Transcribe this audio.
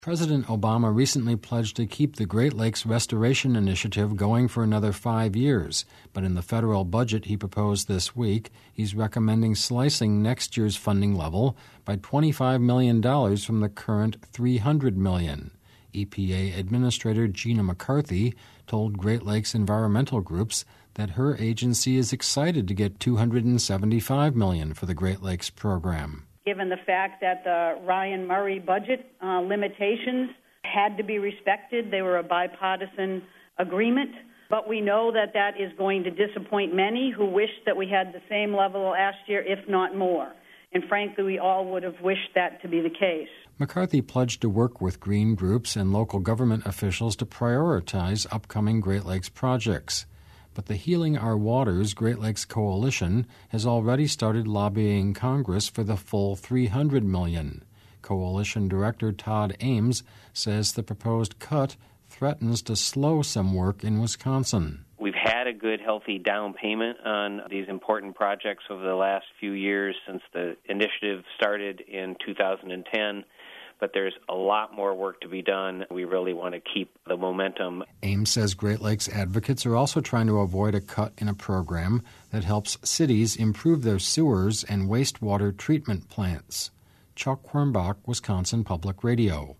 President Obama recently pledged to keep the Great Lakes Restoration Initiative going for another 5 years, but in the federal budget he proposed this week, he's recommending slicing next year's funding level by $25 million from the current $300 million. EPA Administrator Gina McCarthy told Great Lakes environmental groups that her agency is excited to get $275 million for the Great Lakes program. Given the fact that the Ryan Murray budget limitations had to be respected, they were a bipartisan agreement. But we know that that is going to disappoint many who wish that we had the same level last year, if not more. And frankly, we all would have wished that to be the case. McCarthy pledged to work with green groups and local government officials to prioritize upcoming Great Lakes projects. But the Healing Our Waters Great Lakes Coalition has already started lobbying Congress for the full $300 million. Coalition Director Todd Ames says the proposed cut threatens to slow some work in Wisconsin. We've had a good, healthy down payment on these important projects over the last few years since the initiative started in 2010. But there's a lot more work to be done. We really want to keep the momentum. Ames says Great Lakes advocates are also trying to avoid a cut in a program that helps cities improve their sewers and wastewater treatment plants. Chuck Quirmbach, Wisconsin Public Radio.